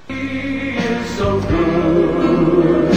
He is so good.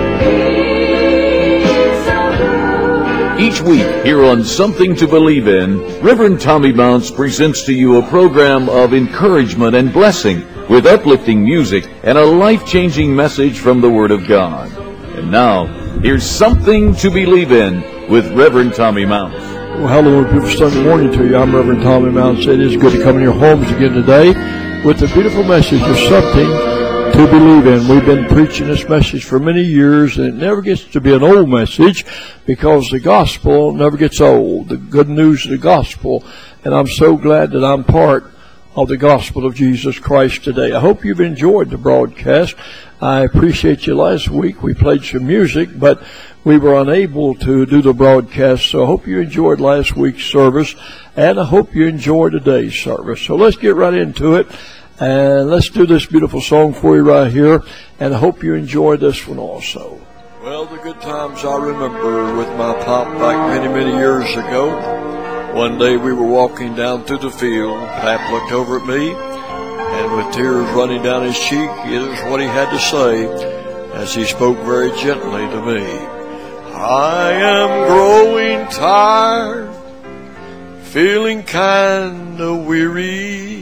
Each week here on Something to Believe In, Reverend Tommy Mounts presents to you a program of encouragement and blessing with uplifting music and a life-changing message from the Word of God. And now, here's Something to Believe In with Reverend Tommy Mounts. Well, hello, beautiful Sunday morning to you. I'm Reverend Tommy Mounts. It is good to come in your homes again today with a beautiful message of Something to Believe In. We've been preaching this message for many years, and it never gets to be an old message because the gospel never gets old. The good news of the gospel, and I'm so glad that I'm part of the gospel of Jesus Christ today. I hope you've enjoyed the broadcast. I appreciate you. Last week we played some music, but we were unable to do the broadcast, so I hope you enjoyed last week's service, and I hope you enjoy today's service. So let's get right into it. And let's do this beautiful song for you right here, and I hope you enjoy this one also. Well, the good times I remember with my pop back many, many years ago. One day we were walking down through the field. Pap looked over at me, and with tears running down his cheek, here's what he had to say as he spoke very gently to me. I am growing tired, feeling kinda weary.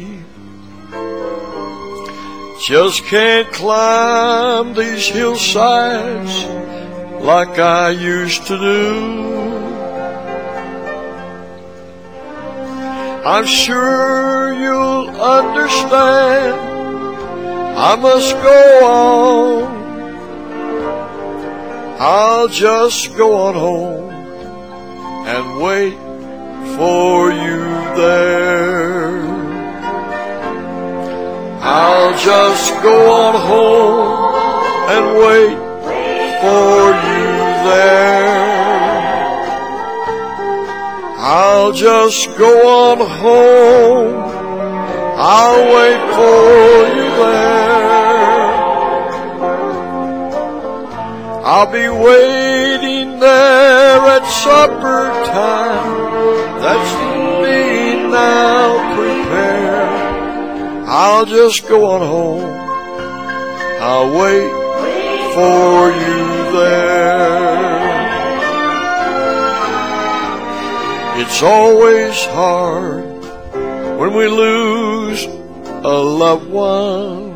Just can't climb these hillsides like I used to do. I'm sure you'll understand I must go on. I'll just go on home and wait for you there. I'll just go on home and wait for you there. I'll just go on home, I'll wait for you there. I'll be waiting there at supper time. That's me now, prepare. I'll just go on home, I'll wait for you there. It's always hard when we lose a loved one.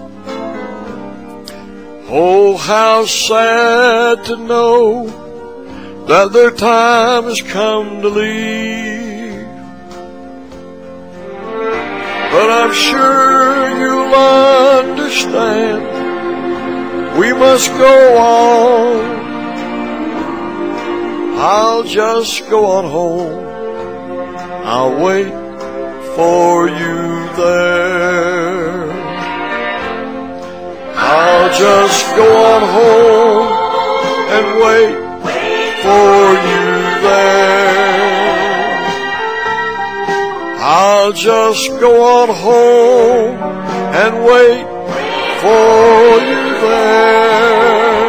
Oh, how sad to know that their time has come to leave. But I'm sure you'll understand we must go on. I'll just go on home, I'll wait for you there. I'll just go on home and wait for you there. I'll just go on home and wait for you there.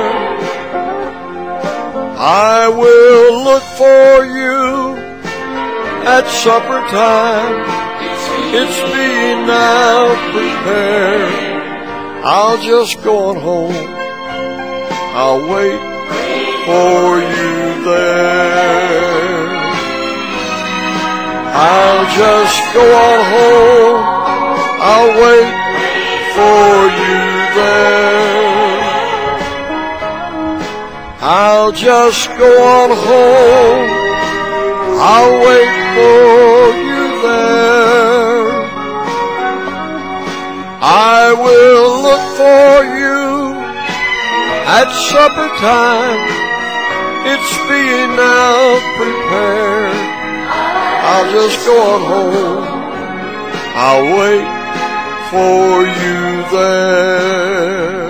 I will look for you at supper time. It's me now, prepare. I'll just go on home, I'll wait for you there. I'll just go on home, I'll wait for you there. I'll just go on home, I'll wait for you there. I will look for you at supper time. It's being now prepared. I'll just go on home, I'll wait for you there.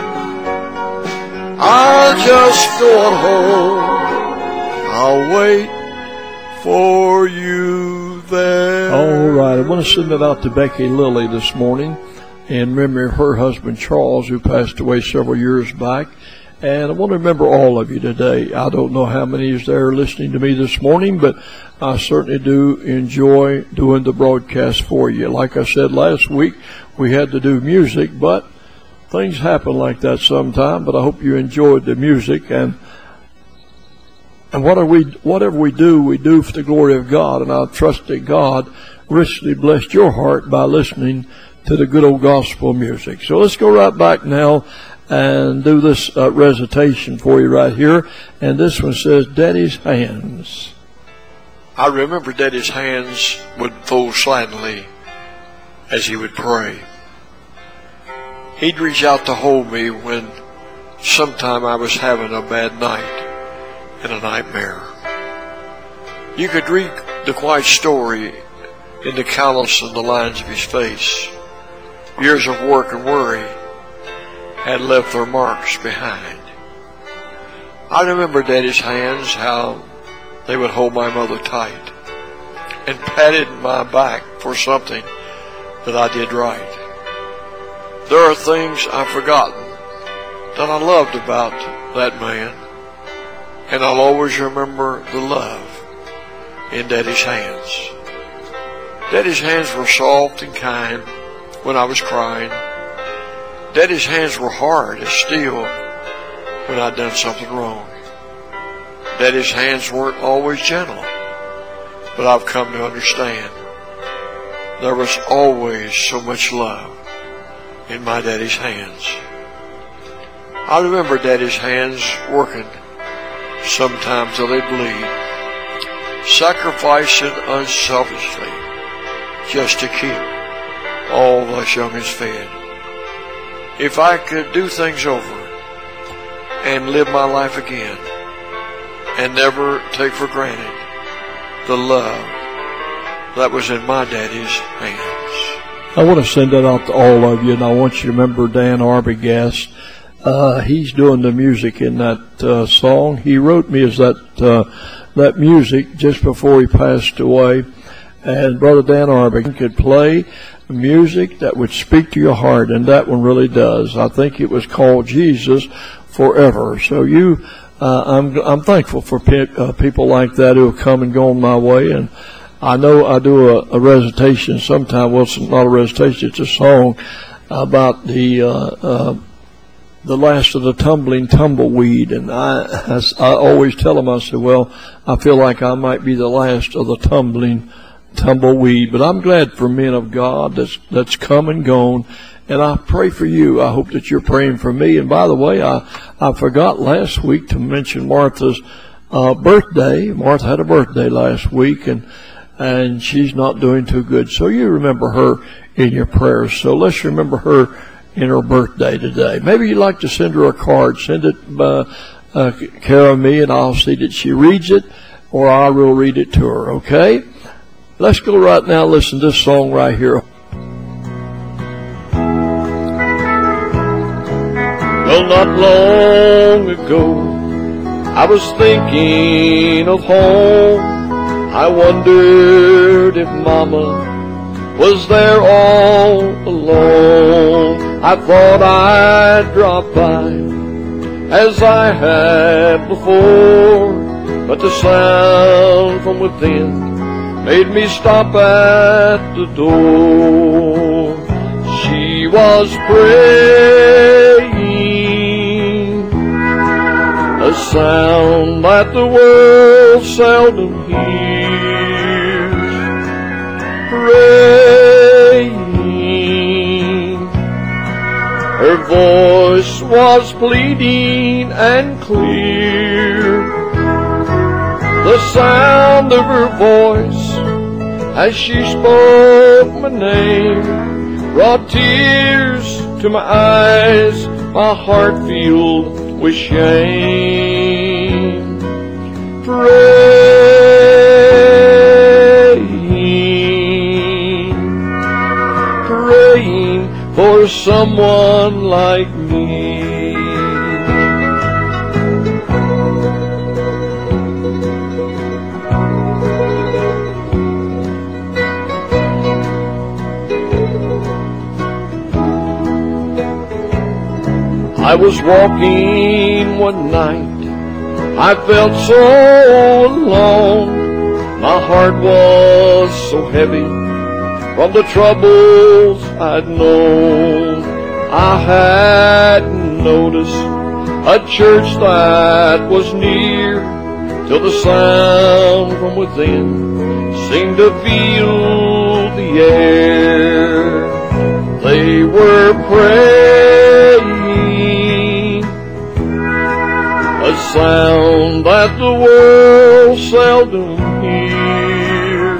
I'll just go on home, I'll wait for you there. All right, I want to send it out to Becky Lilly this morning and remember her husband Charles, who passed away several years back. And I want to remember all of you today. I don't know how many is there listening to me this morning, but I certainly do enjoy doing the broadcast for you. Like I said last week, we had to do music, but things happen like that sometime, but I hope you enjoyed the music. And whatever we do for the glory of God. And I trust that God richly blessed your heart by listening to the good old gospel music. So let's go right back now and do this recitation for you right here. And this one says, Daddy's Hands. I remember Daddy's hands would fold slightly as he would pray. He'd reach out to hold me when sometime I was having a bad night and a nightmare. You could read the quiet story in the callous and the lines of his face. Years of work and worry had left their marks behind. I remember Daddy's hands, how they would hold my mother tight and patted my back for something that I did right. There are things I've forgotten that I loved about that man, and I'll always remember the love in Daddy's hands. Daddy's hands were soft and kind when I was crying. Daddy's hands were hard as steel when I'd done something wrong. Daddy's hands weren't always gentle, but I've come to understand there was always so much love in my Daddy's hands. I remember Daddy's hands working sometimes till they bleed, sacrificing unselfishly just to keep all the youngins fed. If I could do things over and live my life again and never take for granted the love that was in my Daddy's hands. I want to send that out to all of you, and I want you to remember Dan Arbogast. He's doing the music in that song. He wrote me as that music just before he passed away. And Brother Dan Arbogast could play music that would speak to your heart, and that one really does. I think it was called Jesus Forever. So I'm thankful for people like that who have come and gone my way. And I know I do a recitation sometime. Well, it's not a recitation, it's a song about the last of the tumbling tumbleweed. And I always tell them, I say, well, I feel like I might be the last of the tumbling tumbleweed, but I'm glad for men of God that's come and gone, and I pray for you. I hope that you're praying for me. And by the way, I forgot last week to mention Martha's birthday. Martha had a birthday last week, and she's not doing too good. So you remember her in your prayers. So let's remember her in her birthday today. Maybe you'd like to send her a card. Send it care of me, and I'll see that she reads it, or I will read it to her. Okay? Let's go right now. Listen to this song right here. Well, not long ago, I was thinking of home. I wondered if Mama was there all alone. I thought I'd drop by as I had before, but the sound from within made me stop at the door. She was praying, a sound that the world seldom hears. Praying, her voice was pleading and clear. The sound of her voice as she spoke my name brought tears to my eyes, my heart filled with shame. Praying for someone like me. I was walking one night, I felt so alone. My heart was so heavy from the troubles I'd known. I hadn't noticed a church that was near, till the sound from within seemed to fill the air. They were praying, a sound that the world seldom hears.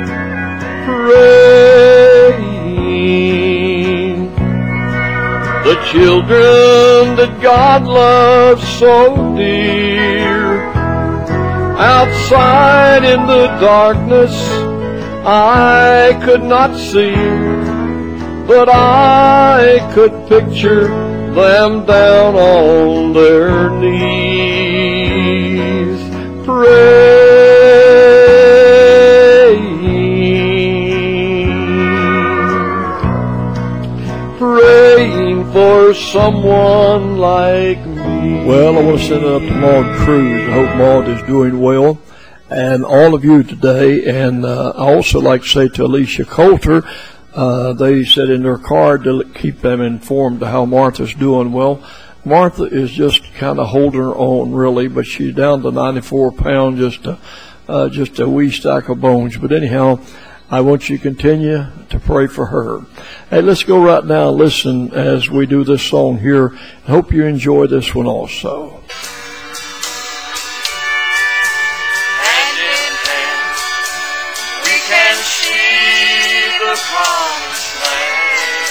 Praying, the children that God loves so dear. Outside in the darkness I could not see, but I could picture them down on their knees, praying for someone like me. Well, I want to send it up to Maud Cruz. I hope Maud is doing well, and all of you today. And I also like to say to Alicia Coulter, they said in their card to keep them informed of how Martha's doing. Well, Martha is just kind of holding her own, really, but she's down to 94 pounds, just a wee stack of bones. But anyhow, I want you to continue to pray for her. Hey, let's go right now and listen as we do this song here. I hope you enjoy this one also. Hand in hand, we can see the promised land.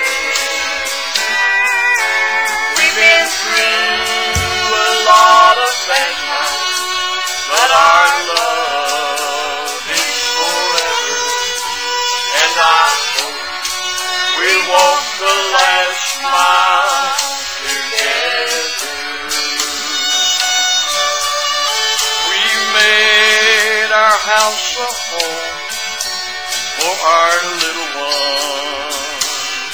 We've been through a lot of bad times, but our love is forever. And I hope we'll walk the last mile together. We made our house a home for our little one,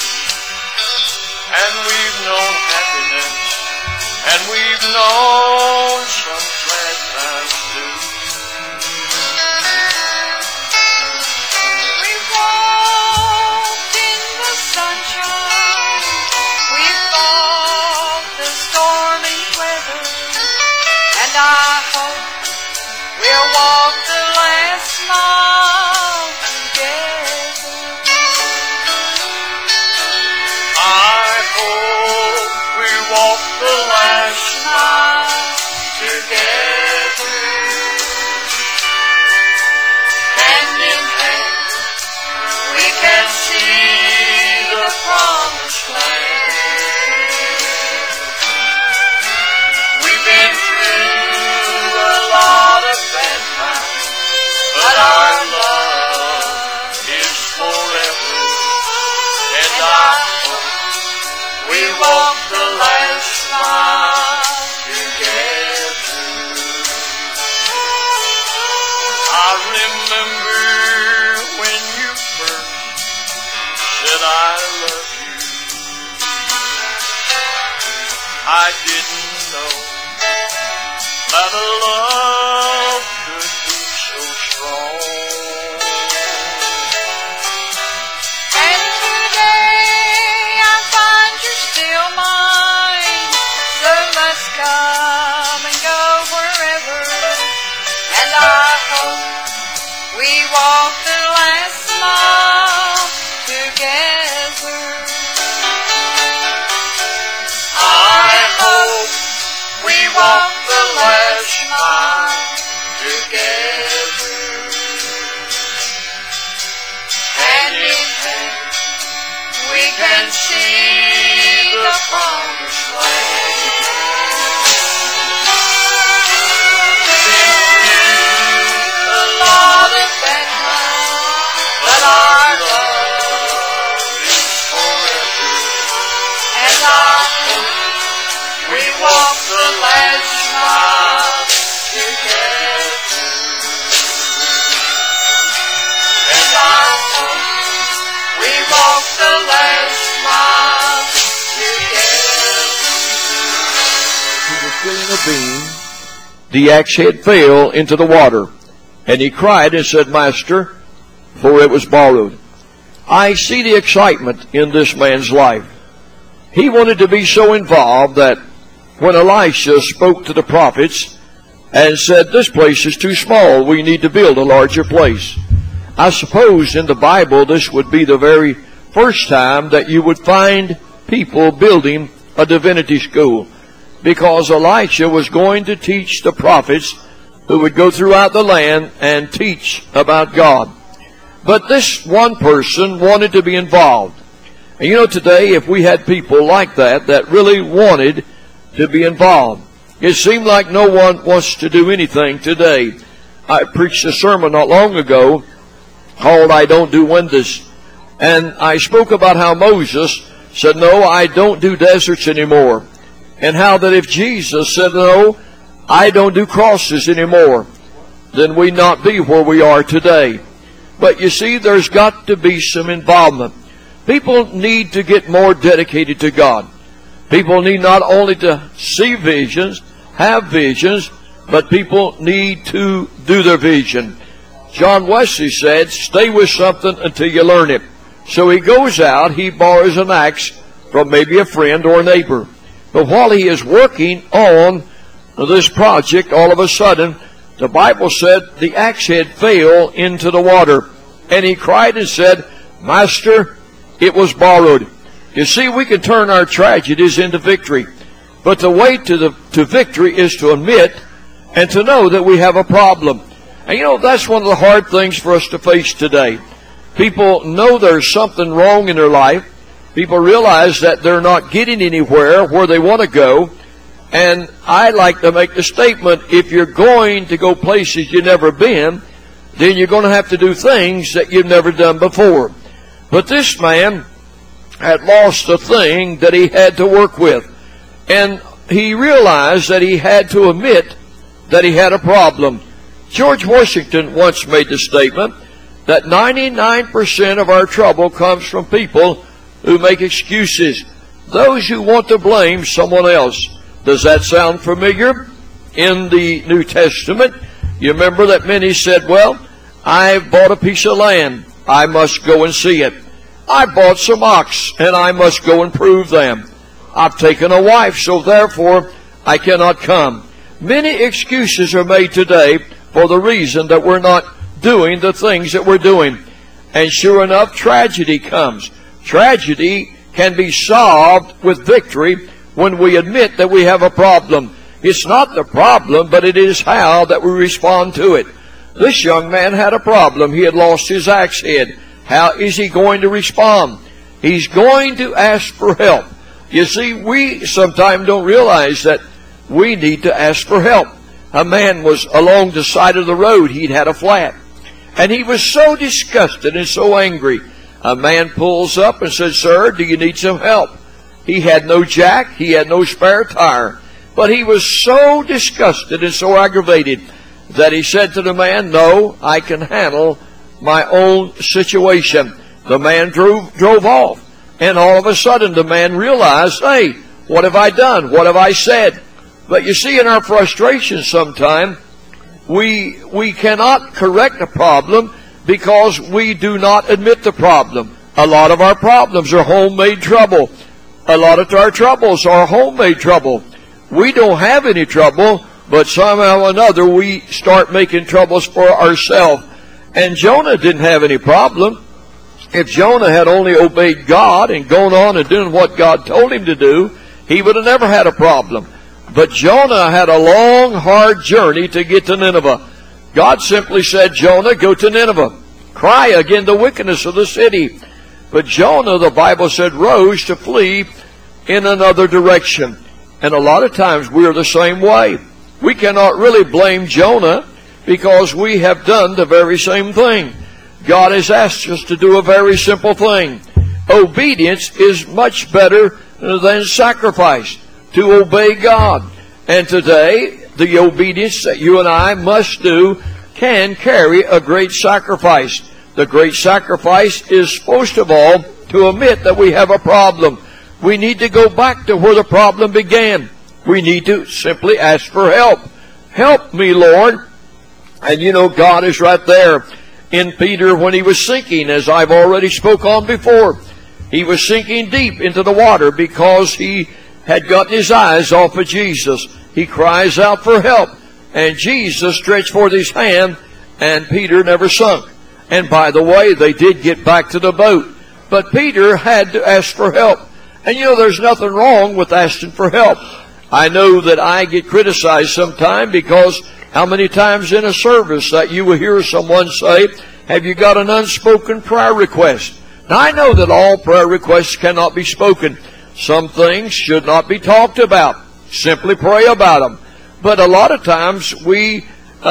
and we've known happiness, and we've known some sad times too. We walked in the sunshine, we fought the stormy weather, and I hope we'll walk the last mile together. I hope we walk the last mile together. Hand in hand, we can see the promised land. We've been through a lot of bad times, but our love is forever. And I hope we walk the last mile together. I remember when you first said I love you. I didn't know that a love could be so strong. And today I find you're still mine. So let's come and go wherever. And I hope we walk the last mile together. I hope we walk the last mile together. Hand in hand, we can see the promised land. A lot of bad times, but our love is forever. And I hope we walk the last mile together. And I hope we walk the last mile together. He was filling a bean. The axe head fell into the water, and he cried and said, Master, for it was borrowed. I see the excitement in this man's life. He wanted to be so involved that when Elisha spoke to the prophets and said, this place is too small, we need to build a larger place. I suppose in the Bible this would be the very first time that you would find people building a divinity school, because Elisha was going to teach the prophets who would go throughout the land and teach about God. But this one person wanted to be involved. And you know, today, if we had people like that really wanted to be involved, it seemed like no one wants to do anything today. I preached a sermon not long ago called I Don't Do Windows. And I spoke about how Moses said, no, I don't do deserts anymore. And how that if Jesus said, no, I don't do crosses anymore, then we'd not be where we are today. But you see, there's got to be some involvement. People need to get more dedicated to God. People need not only to see visions, have visions, but people need to do their vision. John Wesley said, stay with something until you learn it. So he goes out, he borrows an axe from maybe a friend or a neighbor. But while he is working on this project, all of a sudden, the Bible said the axe head fell into the water. And he cried and said, Master, it was borrowed. You see, we can turn our tragedies into victory. But the way to victory is to admit and to know that we have a problem. And you know, that's one of the hard things for us to face today. People know there's something wrong in their life. People realize that they're not getting anywhere where they want to go. And I like to make the statement, if you're going to go places you've never been, then you're going to have to do things that you've never done before. But this man had lost a thing that he had to work with. And he realized that he had to admit that he had a problem. George Washington once made the statement that 99% of our trouble comes from people who make excuses. Those who want to blame someone else. Does that sound familiar? In the New Testament, you remember that many said, well, I bought a piece of land, I must go and see it. I bought some ox, and I must go and prove them. I've taken a wife, so therefore I cannot come. Many excuses are made today for the reason that we're not doing the things that we're doing. And sure enough, tragedy comes. Tragedy can be solved with victory when we admit that we have a problem. It's not the problem, but it is how that we respond to it. This young man had a problem. He had lost his axe head. How is he going to respond? He's going to ask for help. You see, we sometimes don't realize that we need to ask for help. A man was along the side of the road. He'd had a flat. And he was so disgusted and so angry. A man pulls up and says, Sir, do you need some help? He had no jack. He had no spare tire. But he was so disgusted and so aggravated that he said to the man, No, I can handle my own situation. The man drove off. And all of a sudden the man realized, hey, what have I done? What have I said? But you see, in our frustration sometimes, we cannot correct a problem because we do not admit the problem. A lot of our problems are homemade trouble. A lot of our troubles are homemade trouble. We don't have any trouble, but somehow or another we start making troubles for ourselves. And Jonah didn't have any problem. If Jonah had only obeyed God and gone on and doing what God told him to do, he would have never had a problem. But Jonah had a long, hard journey to get to Nineveh. God simply said, Jonah, go to Nineveh. Cry against the wickedness of the city. But Jonah, the Bible said, rose to flee in another direction. And a lot of times we're the same way. We cannot really blame Jonah because we have done the very same thing. God has asked us to do a very simple thing. Obedience is much better than sacrifice. To obey God. And today, the obedience that you and I must do can carry a great sacrifice. The great sacrifice is, first of all, to admit that we have a problem. We need to go back to where the problem began. We need to simply ask for help. Help me, Lord. And you know, God is right there in Peter when he was sinking, as I've already spoke on before. He was sinking deep into the water because he had gotten his eyes off of Jesus. He cries out for help, and Jesus stretched forth his hand, and Peter never sunk. And by the way, they did get back to the boat, but Peter had to ask for help. And you know, there's nothing wrong with asking for help. I know that I get criticized sometimes because how many times in a service that you will hear someone say, have you got an unspoken prayer request? Now I know that all prayer requests cannot be spoken. Some things should not be talked about. Simply pray about them. But a lot of times we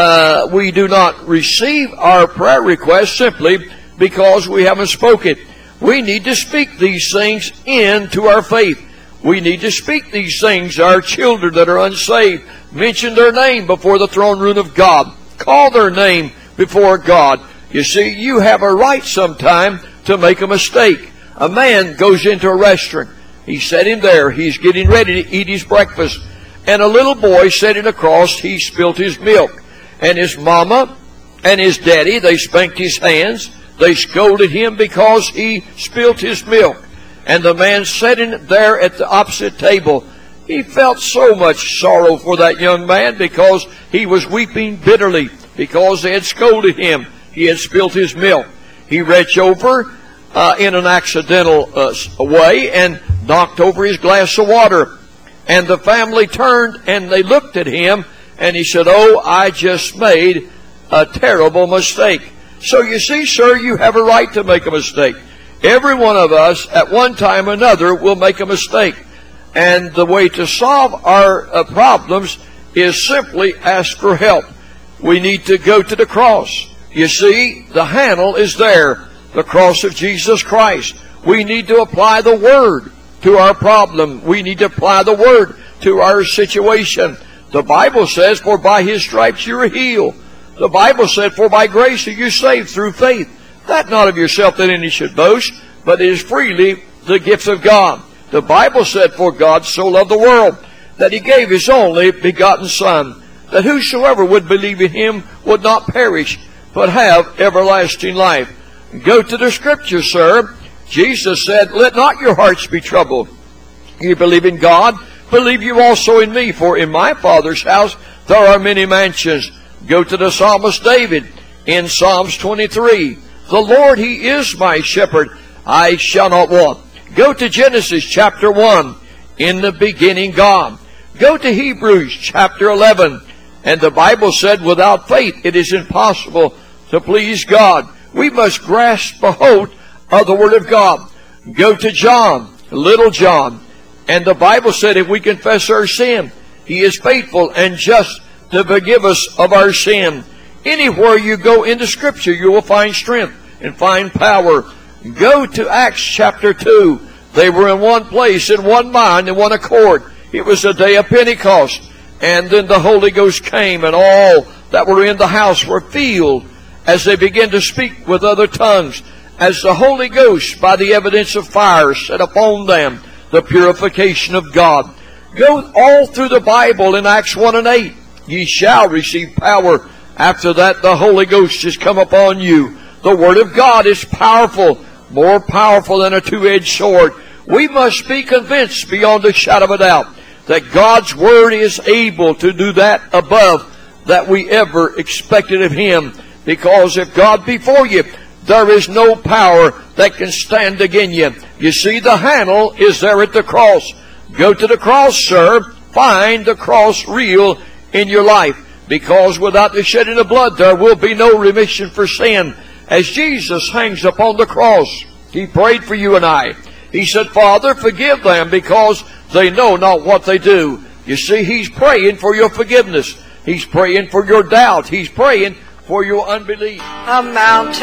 do not receive our prayer requests simply because we haven't spoken. We need to speak these things into our faith. We need to speak these things to our children that are unsaved. Mention their name before the throne room of God. Call their name before God. You see, you have a right sometime to make a mistake. A man goes into a restaurant. He's sitting there. He's getting ready to eat his breakfast. And a little boy sitting across, he spilt his milk. And his mama and his daddy, they spanked his hands. They scolded him because he spilt his milk. And the man sitting there at the opposite table, he felt so much sorrow for that young man because he was weeping bitterly because they had scolded him. He had spilt his milk. He reached over in an accidental way and knocked over his glass of water. And the family turned and they looked at him and he said, "Oh, I just made a terrible mistake." So you see, sir, you have a right to make a mistake. Every one of us at one time or another will make a mistake. And the way to solve our problems is simply ask for help. We need to go to the cross. You see, the handle is there, the cross of Jesus Christ. We need to apply the Word to our problem. We need to apply the Word to our situation. The Bible says, for by His stripes you are healed. The Bible said, for by grace are you saved through faith. That not of yourself that any should boast, but it is freely the gift of God. The Bible said, for God so loved the world, that He gave His only begotten Son, that whosoever would believe in Him would not perish, but have everlasting life. Go to the Scripture, sir. Jesus said, let not your hearts be troubled. You believe in God, believe you also in me, for in my Father's house there are many mansions. Go to the psalmist David in Psalms 23. The Lord, He is my shepherd, I shall not want. Go to Genesis chapter 1, in the beginning God. Go to Hebrews chapter 11, and the Bible said, without faith it is impossible to please God. We must grasp a hold of the Word of God. Go to John, little John, and the Bible said if we confess our sin, He is faithful and just to forgive us of our sin. Anywhere you go in the Scripture, you will find strength and find power. Go to Acts chapter 2. They were in one place, in one mind, in one accord. It was the day of Pentecost. And then the Holy Ghost came, and all that were in the house were filled as they began to speak with other tongues, as the Holy Ghost, by the evidence of fire, set upon them the purification of God. Go all through the Bible in Acts 1 and 8. Ye shall receive power. After that, the Holy Ghost has come upon you. The Word of God is powerful, more powerful than a two-edged sword. We must be convinced beyond a shadow of a doubt that God's Word is able to do that above that we ever expected of Him. Because if God be for you, there is no power that can stand against you. You see, the handle is there at the cross. Go to the cross, sir. Find the cross real in your life. Because without the shedding of blood, there will be no remission for sin. As Jesus hangs upon the cross, He prayed for you and I. He said, Father, forgive them because they know not what they do. You see, He's praying for your forgiveness. He's praying for your doubt. He's praying for your unbelief. A mountain,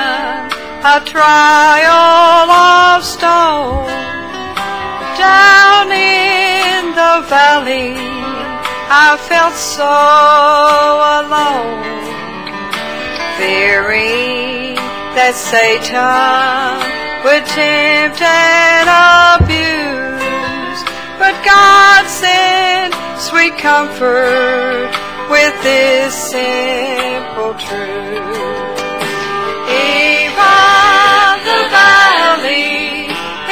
a trial of stone, down in the valley, I felt so alone, fearing that Satan would tempt and abuse. But God sent sweet comfort with this simple truth. Even the valley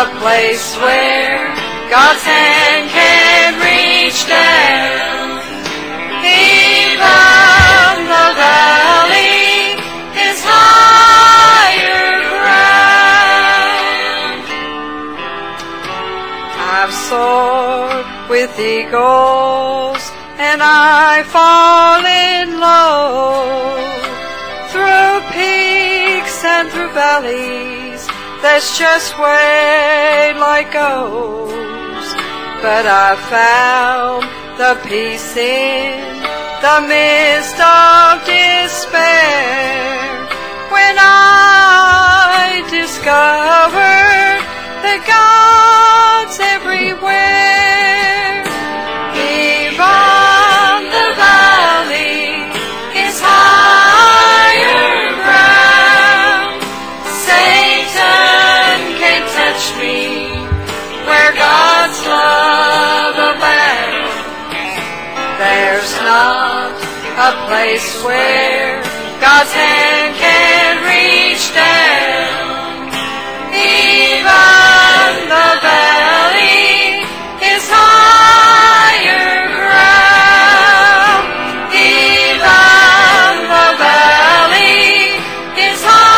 a place where God's hand can reach down. Even the valley is higher ground. I've soared with eagles and I fallen low through peaks and through valleys. That's just where light goes. But I found the peace in the midst of despair when I discovered that God's everywhere. Even the valley is higher ground. Satan can't touch me where God's love abounds. There's not a place where God's hand can reach down. Even the valley is higher ground. Even the valley is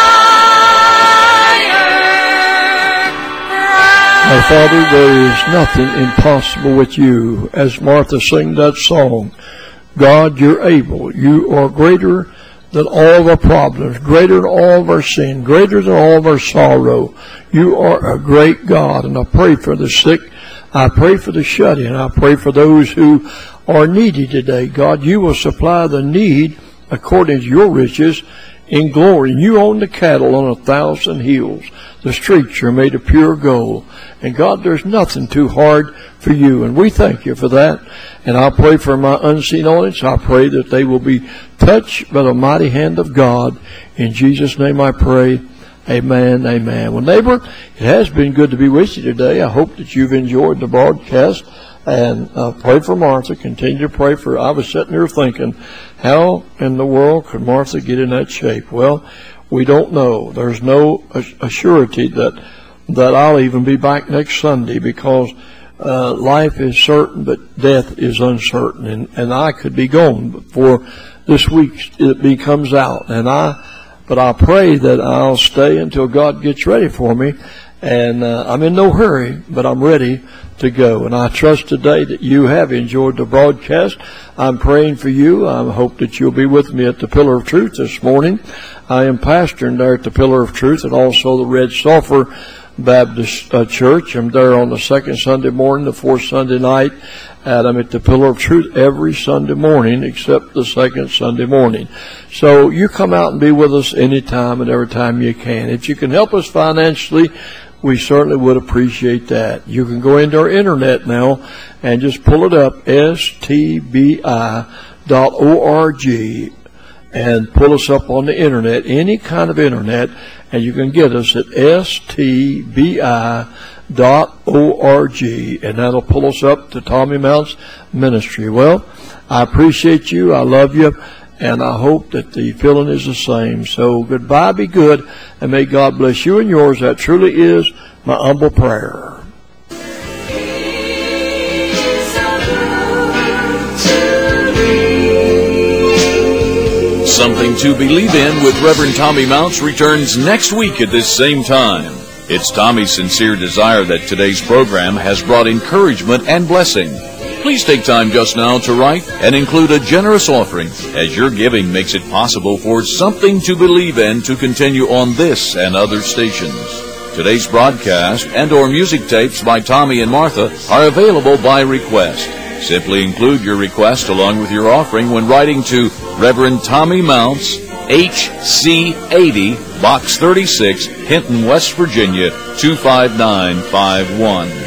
higher ground. My Father, there is nothing impossible with you. As Martha sang that song, God, you're able. You are greater than all of our problems, greater than all of our sin, greater than all of our sorrow. You are a great God, and I pray for the sick. I pray for the shut-in. I pray for those who are needy today. God, you will supply the need according to your riches in glory. You own the cattle on 1,000 hills. The streets are made of pure gold. And God, there's nothing too hard for you. And we thank you for that. And I pray for my unseen audience. I pray that they will be touched by the mighty hand of God. In Jesus' name I pray. Amen, amen. Well, neighbor, it has been good to be with you today. I hope that you've enjoyed the broadcast. And pray for Martha. Continue to pray for her. I was sitting here thinking, how in the world could Martha get in that shape? Well, we don't know. There's no assurity that I'll even be back next Sunday, because life is certain, but death is uncertain. And I could be gone before this week it comes out. But I pray that I'll stay until God gets ready for me. And I'm in no hurry, but I'm ready to go. And I trust today that you have enjoyed the broadcast. I'm praying for you. I hope that you'll be with me at the Pillar of Truth this morning. I am pastoring there at the Pillar of Truth and also the Red Sulphur Baptist Church. I'm there on the second Sunday morning, the fourth Sunday night, and I'm at the Pillar of Truth every Sunday morning except the second Sunday morning. So you come out and be with us anytime and every time you can. If you can help us financially, we certainly would appreciate that. You can go into our internet now and just pull it up, stbi.org, and pull us up on the internet, any kind of internet, and you can get us at stbi.org, and that'll pull us up to Tommy Mounts Ministry. Well, I appreciate you. I love you. And I hope that the feeling is the same. So goodbye, be good, and may God bless you and yours. That truly is my humble prayer. Something to Believe In with Reverend Tommy Mounts returns next week at this same time. It's Tommy's sincere desire that today's program has brought encouragement and blessing. Please take time just now to write and include a generous offering, as your giving makes it possible for Something to Believe In to continue on this and other stations. Today's broadcast and or music tapes by Tommy and Martha are available by request. Simply include your request along with your offering when writing to Reverend Tommy Mounts, HC 80, Box 36, Hinton, West Virginia, 25951.